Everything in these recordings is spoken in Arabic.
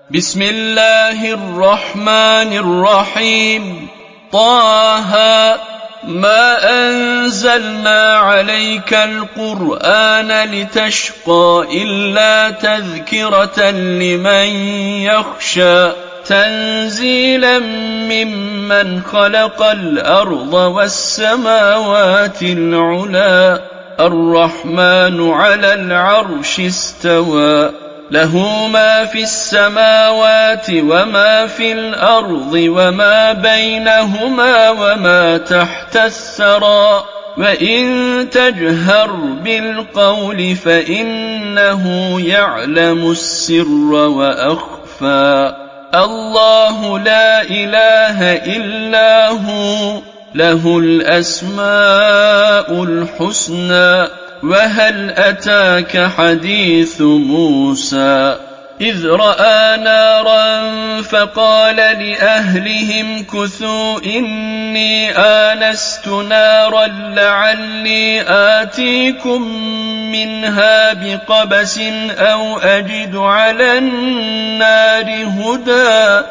بسم الله الرحمن الرحيم. طه ما أنزلنا عليك القرآن لتشقى إلا تذكرة لمن يخشى تنزيلا ممن خلق الأرض والسماوات العلى الرحمن على العرش استوى له ما في السماوات وما في الأرض وما بينهما وما تحت الثرى وإن تجهر بالقول فإنه يعلم السر وأخفى الله لا إله إلا هو له الأسماء الحسنى وهل أتاك حديث موسى إذ رأى نارا فقال لأهلهم كثوا إني آنست نارا لعلي آتيكم منها بقبس أو أجد على النار هدى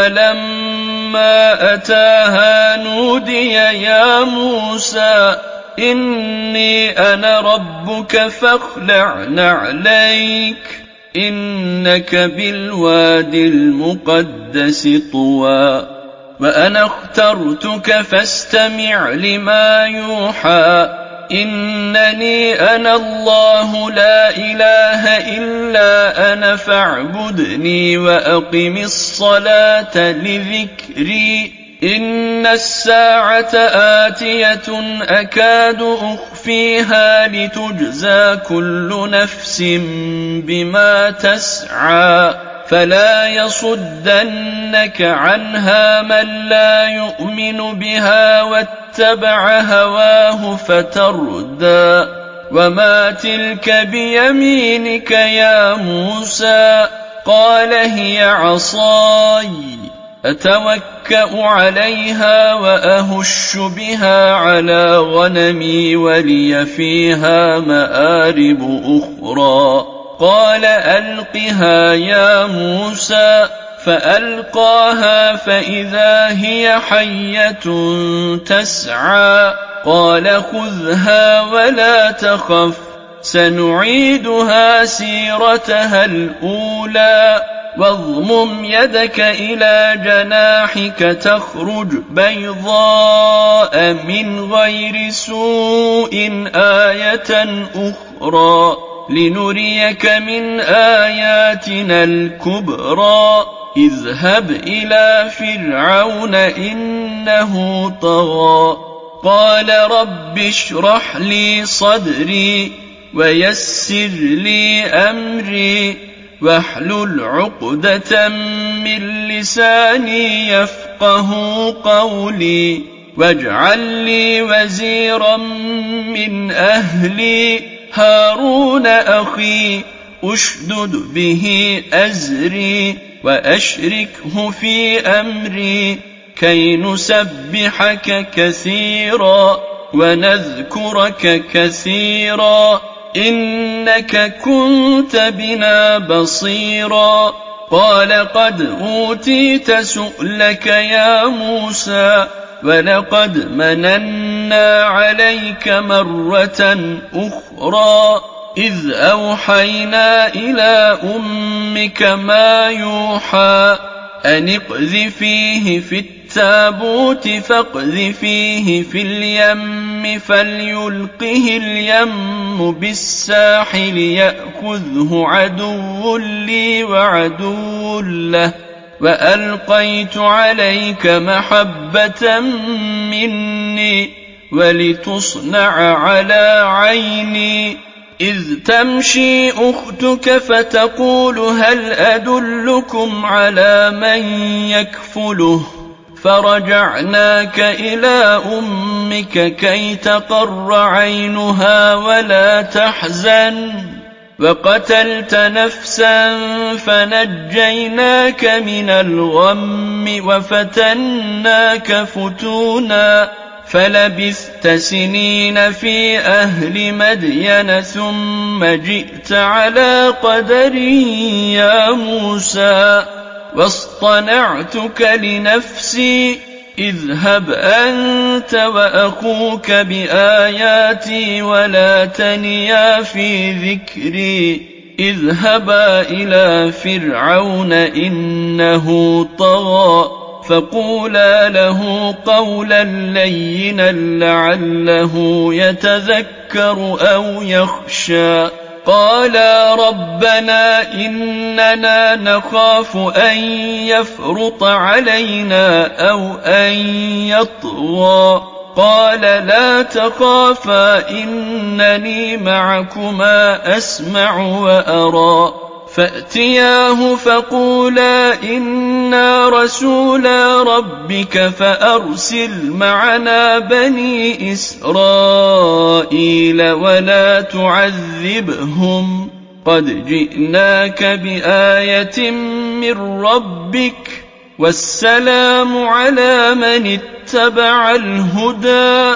فلما أتاها نودي يا موسى إني أنا ربك فاخلع نعليك إنك بالواد المقدس طوى وأنا اخترتك فاستمع لما يوحى إنني أنا الله لا إله إلا أنا فاعبدني وأقم الصلاة لذكري إن الساعة آتية أكاد أخفيها لتجزى كل نفس بما تسعى فلا يصدنك عنها من لا يؤمن بها واتبع هواه فتردى وما تلك بيمينك يا موسى قال هي عصاي أتوكأ عليها وأهش بها على غنمي ولي فيها مآرب أخرى قال ألقها يا موسى فألقاها فإذا هي حية تسعى قال خذها ولا تخف سنعيدها سيرتها الأولى واضمم يدك إلى جناحك تخرج بيضاء من غير سوء آية أخرى لنريك من آياتنا الكبرى اذهب إلى فرعون إنه طغى قال رب اشرح لي صدري ويسر لي أمري واحلل عقدة من لساني يفقه قولي واجعل لي وزيرا من أهلي هارون أخي أشدد به أزري وأشركه في أمري كي نسبحك كثيرا ونذكرك كثيرا إنك كنت بنا بصيرا قال قد أوتيت سؤلك يا موسى ولقد مننا عليك مرة أخرى إذ أوحينا إلى أمك ما يوحى أن اقذفيه في التابوت فاقذفيه في اليم فليلقه اليم بالساحل يأخذه عدو لي وعدو له وألقيت عليك محبة مني ولتصنع على عيني إذ تمشي أختك فتقول هل أدلكم على من يكفله فرجعناك إلى أمك كي تقر عينها ولا تحزن وقتلت نفسا فنجيناك من الغم وفتناك فتونا فلبثت سنين في أهل مدين ثم جئت على قدر يا موسى واصطنعتك لنفسي اذهب أنت وأخوك بآياتي ولا تنيا في ذكري اذهبا إلى فرعون إنه طغى فقولا له قولا لينا لعله يتذكر أو يخشى قالا ربنا إننا نخاف أن يفرط علينا أو أن يطغى قال لا تخافا إنني معكما أسمع وأرى فأتياه فقولا إنا رسولا ربك فأرسل معنا بني إسرائيل ولا تعذبهم قد جئناك بآية من ربك والسلام على من اتبع الهدى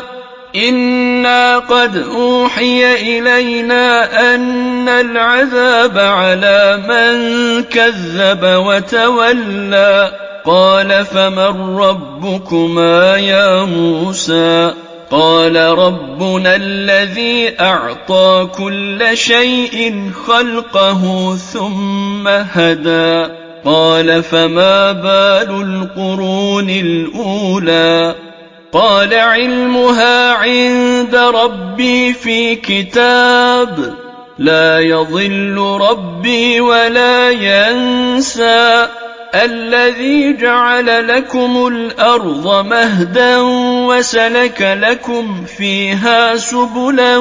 إنا قد أوحي إلينا أن العذاب على من كذب وتولى قال فمن ربكما يا موسى قال ربنا الذي أعطى كل شيء خلقه ثم هدى قال فما بال القرون الأولى قال علمها عند ربي في كتاب لا يضل ربي ولا ينسى الذي جعل لكم الأرض مهدا وسلك لكم فيها سبلا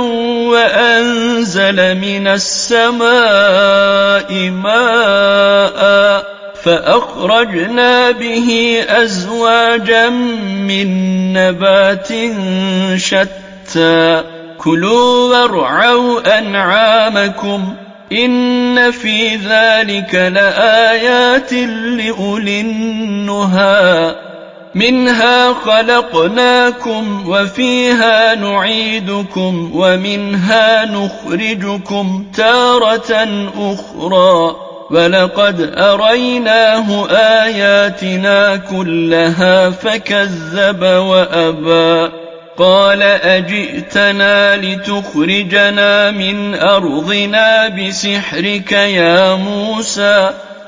وأنزل من السماء ماء فأخرجنا به أزواجا من نبات شتى كلوا وارعوا أنعامكم إن في ذلك لآيات لأولي النهى منها خلقناكم وفيها نعيدكم ومنها نخرجكم تارة أخرى ولقد أريناه آياتنا كلها فكذب وأبى قال أجئتنا لتخرجنا من أرضنا بسحرك يا موسى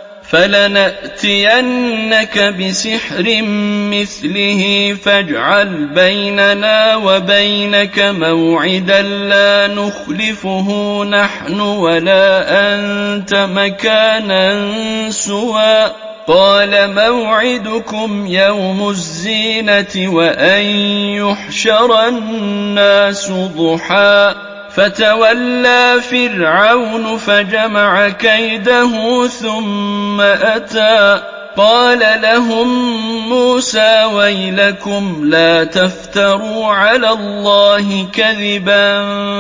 فلنأتينك بسحر مثله فاجعل بيننا وبينك موعدا لا نخلفه نحن ولا أنت مكانا سوى قال موعدكم يوم الزينة وأن يحشر الناس ضحى فتولى فرعون فجمع كيده ثم أتى قال لهم موسى ويلكم لا تفتروا على الله كذبا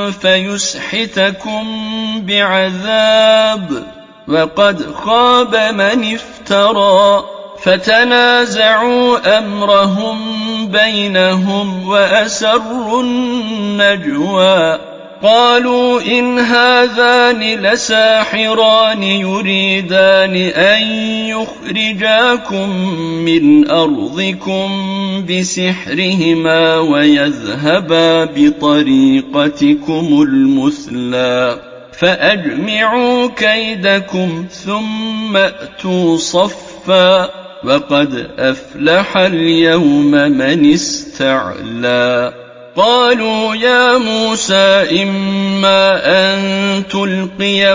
فيسحتكم بعذاب وقد خاب من افترى فتنازعوا أمرهم بينهم وأسروا النجوى قالوا إن هذان لساحران يريدان أن يخرجاكم من أرضكم بسحرهما ويذهبا بطريقتكم المثلى فأجمعوا كيدكم ثم أتوا صفا وقد أفلح اليوم من استعلى قالوا يا موسى إما أن تلقي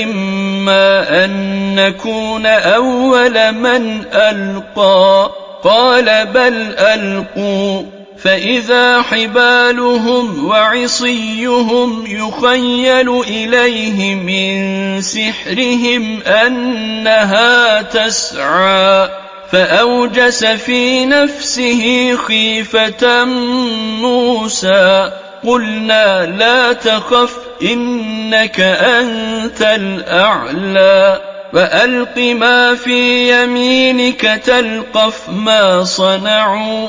وإما أن نكون أول من ألقى قال بل ألقوا فإذا حبالهم وعصيهم يخيل إليه من سحرهم أنها تسعى فأوجس في نفسه خيفة موسى قلنا لا تخف إنك أنت الأعلى وألق ما في يمينك تلقف ما صنعوا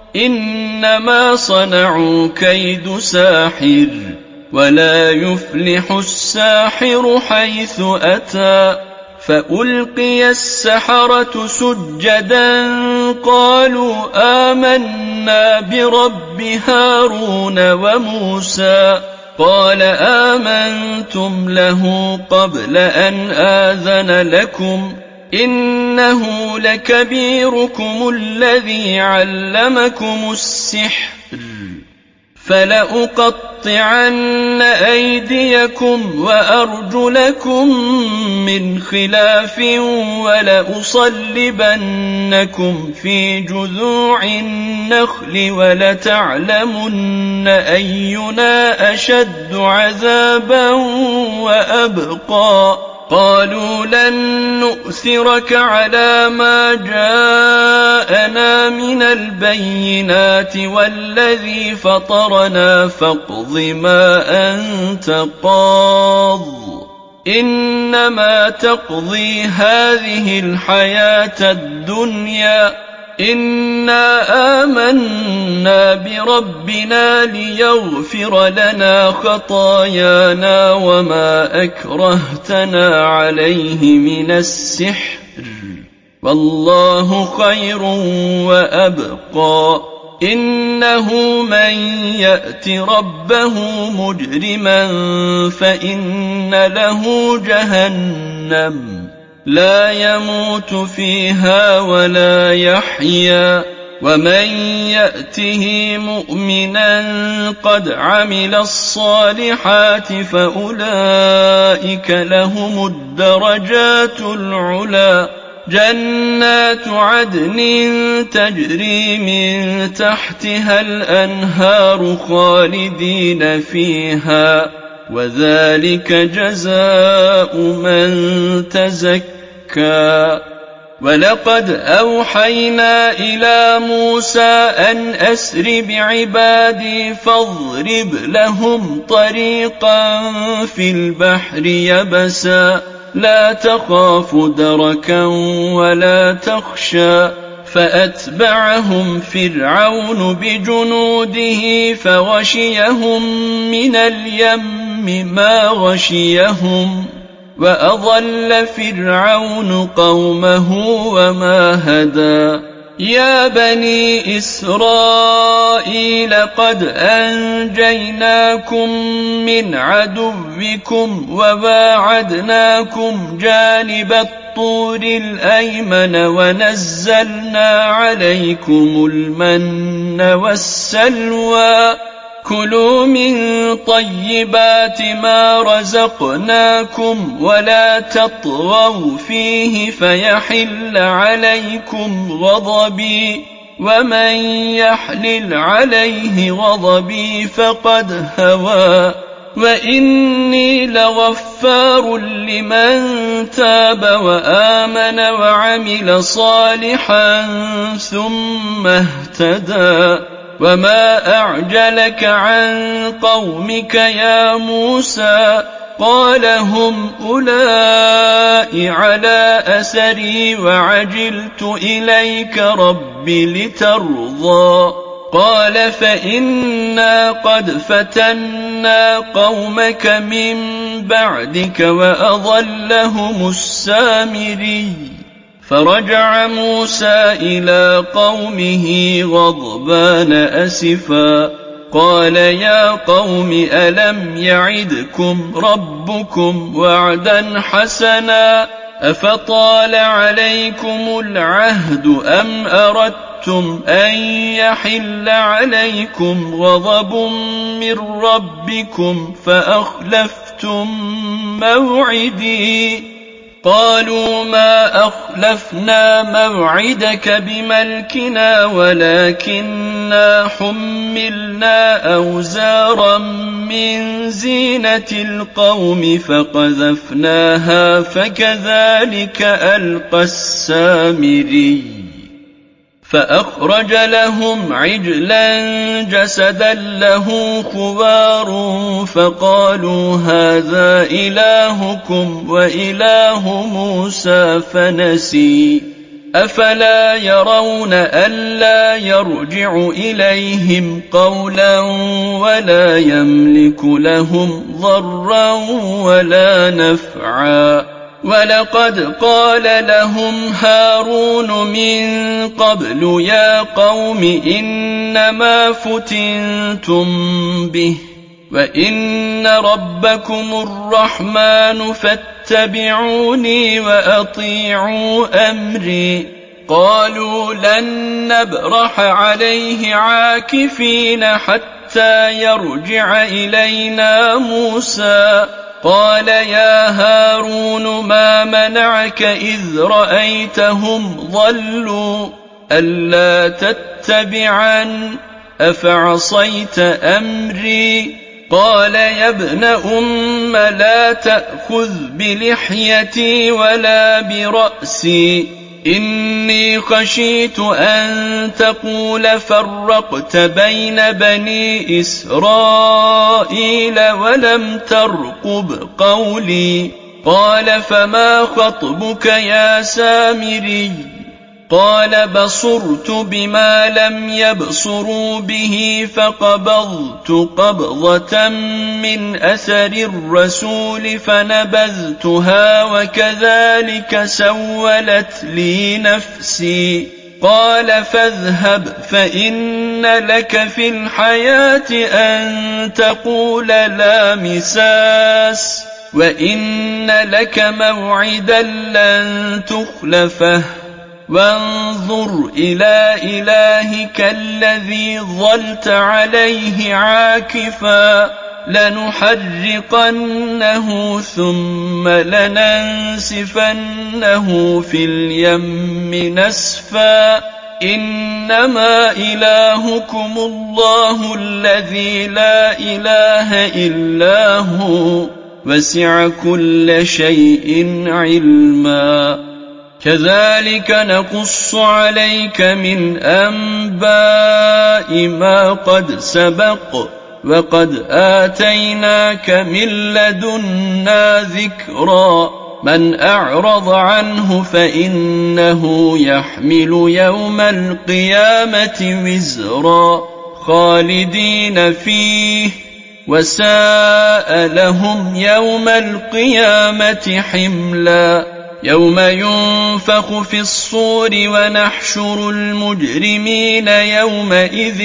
إنما صنعوا كيد ساحر ولا يفلح الساحر حيث أتى فألقي السحرة سجدا قالوا آمنا برب هارون وموسى قال آمنتم له قبل أن آذن لكم إنه لكبيركم الذي علمكم السحر فلأقطعن أيديكم وأرجلكم من خلاف ولأصلبنكم في جذوع النخل ولتعلمن أينا أشد عذابا وأبقى قالوا لن نؤثرك على ما جاءنا من البينات والذي فطرنا فاقض ما أنت قاض إنما تقضي هذه الحياة الدنيا إنا آمنا بربنا ليغفر لنا خطايانا وما أكرهتنا عليه من السحر والله خير وأبقى إنه من يأت ربه مجرما فإن له جهنم لا يموت فيها ولا يحيا ومن يأته مؤمنا قد عمل الصالحات فأولئك لهم الدرجات العلى جنات عدن تجري من تحتها الأنهار خالدين فيها وذلك جزاء من تزكى ولقد أوحينا إلى موسى أن أسر بعبادي فاضرب لهم طريقا في البحر يبسا لا تخاف دركا ولا تخشى فأتبعهم فرعون بجنوده فغشيهم من اليم ما غشيهم وأضل فرعون قومه وما هدى يا بني إسرائيل قد أنجيناكم من عدوكم وواعدناكم جانب الطور الأيمن ونزلنا عليكم المن والسلوى كلوا من طيبات ما رزقناكم ولا تطغوا فيه فيحل عليكم غضبي ومن يحلل عليه غضبي فقد هوى وإني لغفار لمن تاب وآمن وعمل صالحا ثم اهتدى وما أعجلك عن قومك يا موسى قال هم أولئك على أثري وعجلت إليك رب لترضى قال فإنا قد فتنا قومك من بعدك وأضلهم السامري فرجع موسى إلى قومه غضبان أسفا قال يا قوم ألم يعدكم ربكم وعدا حسنا أفطال عليكم العهد أم أردتم أن يحل عليكم غضب من ربكم فأخلفتم موعدي قالوا ما أخلفنا موعدك بملكنا ولكننا حملنا أوزارا من زينة القوم فقذفناها فكذلك ألقى السامري فأخرج لهم عجلا جسدا له خوار فقالوا هذا إلهكم وإله موسى فنسي أفلا يرون ألا يرجع إليهم قولا ولا يملك لهم ضرا ولا نفعا ولقد قال لهم هارون من قبل يا قوم إنما فتنتم به وإن ربكم الرحمن فاتبعوني وأطيعوا أمري قالوا لن نبرح عليه عاكفين حتى يرجع إلينا موسى قال يا هارون ما منعك إذ رأيتهم ضلوا ألا تتبعن أفعصيت أمري قال يا ابن أم لا تأخذ بلحيتي ولا برأسي إني خشيت أن تقول فرقت بين بني إسرائيل ولم ترقب قولي قال فما خطبك يا سامري قال بصرت بما لم يبصروا به فقبضت قبضة من أثر الرسول فنبذتها وكذلك سولت لي نفسي قال فاذهب فإن لك في الحياة أن تقول لا مساس وإن لك موعدا لن تخلفه وانظر إلى إلهك الذي ظلت عليه عاكفا لنحرقنه ثم لننسفنه في اليم نسفا إنما إلهكم الله الذي لا إله إلا هو وسع كل شيء علما كذلك نقص عليك من أنباء ما قد سبق وقد آتيناك من لدنا ذكرا من أعرض عنه فإنه يحمل يوم القيامة وزرا خالدين فيه وساء لهم يوم القيامة حملا يوم ينفخ في الصور ونحشر المجرمين يومئذ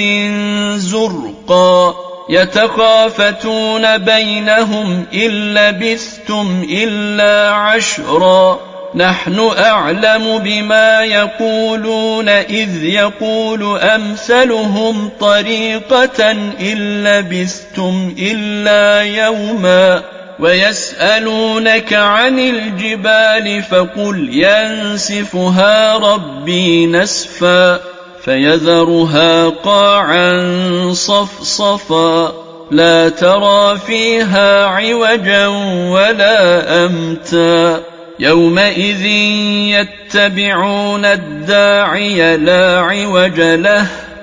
زرقا يتخافتون بينهم إن لبثتم إلا عشرا نحن أعلم بما يقولون إذ يقول أمثلهم طريقة إن لبثتم إلا يوما ويسألونك عن الجبال فقل ينسفها ربي نسفا فيذرها قاعا صفصفا لا ترى فيها عوجا ولا أمتا يومئذ يتبعون الداعي لا عوج له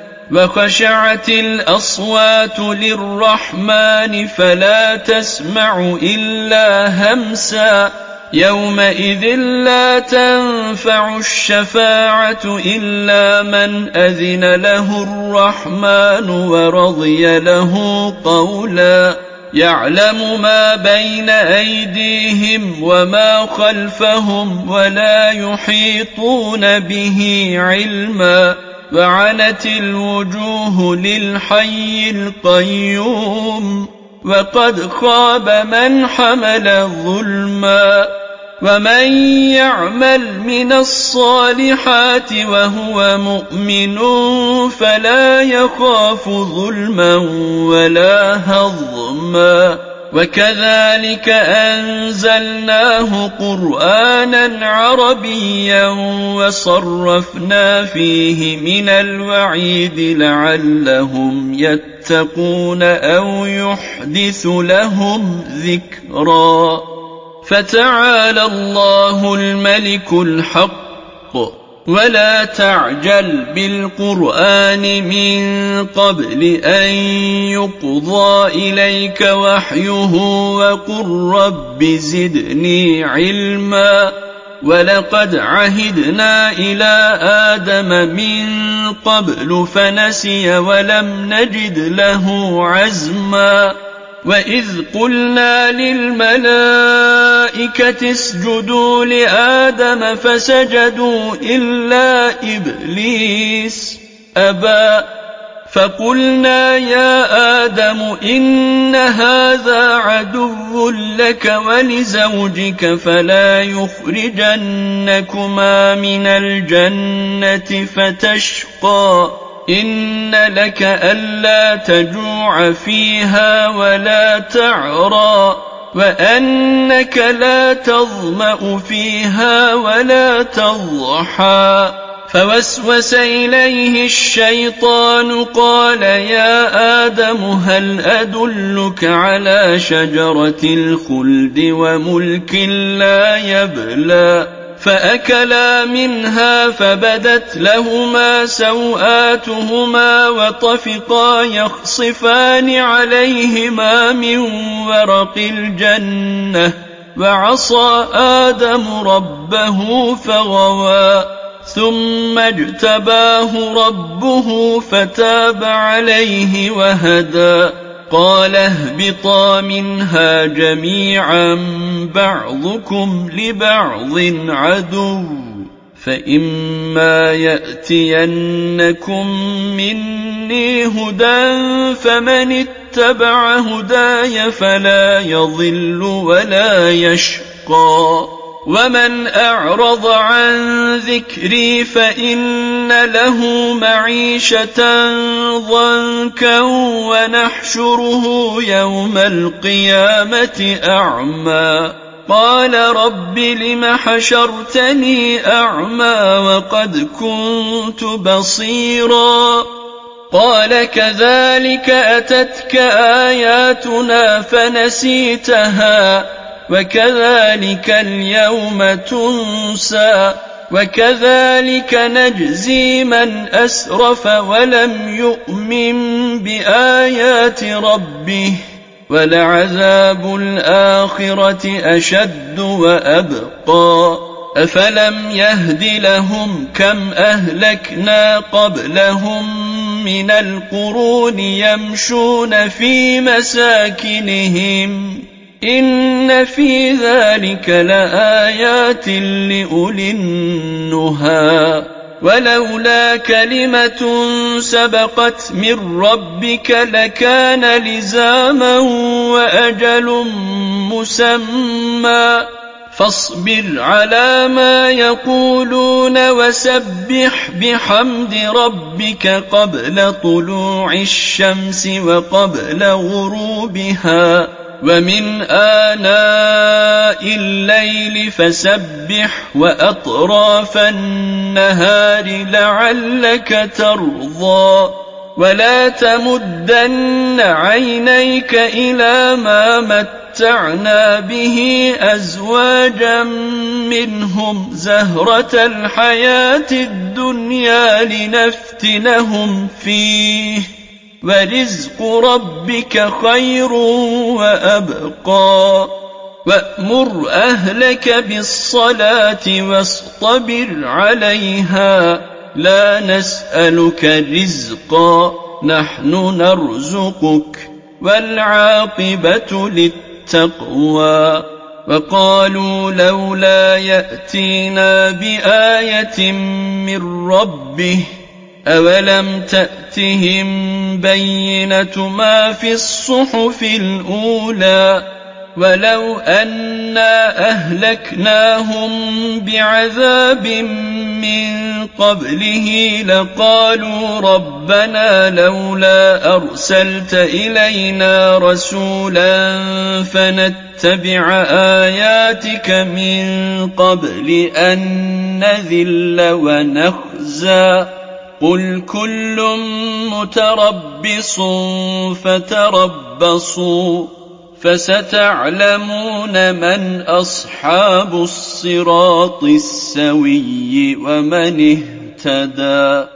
وخشعت الأصوات للرحمن فلا تسمع إلا همسا يومئذ لا تنفع الشفاعة إلا من أذن له الرحمن ورضي له قولا يعلم ما بين أيديهم وما خلفهم ولا يحيطون به علما وعنت الوجوه للحي القيوم وقد خاب من حمل ظلما ومن يعمل من الصالحات وهو مؤمن فلا يخاف ظلما ولا هضما وكذلك أنزلناه قرآنا عربيا وصرفنا فيه من الوعيد لعلهم يتقون أو يحدث لهم ذكرا فتعالى الله الملك الحق ولا تعجل بالقرآن من قبل أن يقضى إليك وحيه وقل رب زدني علما ولقد عهدنا إلى آدم من قبل فنسي ولم نجد له عزما وإذ قلنا للملائكة اسجدوا لآدم فسجدوا إلا إبليس أبى فقلنا يا آدم إن هذا عدو لك ولزوجك فلا يخرجنكما من الجنة فتشقى إن لك ألا تجوع فيها ولا تعرى وأنك لا تظمأ فيها ولا تضحى فوسوس إليه الشيطان قال يا آدم هل أدلك على شجرة الخلد وملك لا يبلى فأكلا منها فبدت لهما سوآتهما وطفقا يخصفان عليهما من ورق الجنة وعصى آدم ربه فغوى ثم اجتباه ربه فتاب عليه وهدى قال اهبطا منها جميعا بعضكم لبعض عدو فإما يأتينكم مني هدى فمن اتبع هداي فلا يضل ولا يشقى ومن أعرض عن ذكري فإن له معيشة ضنكا ونحشره يوم القيامة أعمى قال رب لم حشرتني أعمى وقد كنت بصيرا قال كذلك أتتك آياتنا فنسيتها وكذلك اليوم تنسى وكذلك نجزي من أسرف ولم يؤمن بآيات ربه ولعذاب الآخرة أشد وأبقى أفلم يهد لهم كم أهلكنا قبلهم من القرون يمشون في مساكنهم إن في ذلك لآيات لأولي النهى ولولا كلمة سبقت من ربك لكان لزاما وأجل مسمى فاصبر على ما يقولون وسبح بحمد ربك قبل طلوع الشمس وقبل غروبها ومن آناء الليل فسبح وأطراف النهار لعلك ترضى ولا تمدن عينيك إلى ما متعنا به أزواجا منهم زهرة الحياة الدنيا لنفتنهم فيه ورزق ربك خير وأبقى وأمر أهلك بالصلاة واصطبر عليها لا نسألك رزقا نحن نرزقك والعاقبة للتقوى وقالوا لولا يأتينا بآية من ربه أولم تأتهم بينة ما في الصحف الأولى ولو أنا أهلكناهم بعذاب من قبله لقالوا ربنا لولا أرسلت إلينا رسولا فنتبع آياتك من قبل أن نذل ونخزى قل كل متربص فتربصوا فستعلمون من أصحاب الصراط السوي ومن اهتدى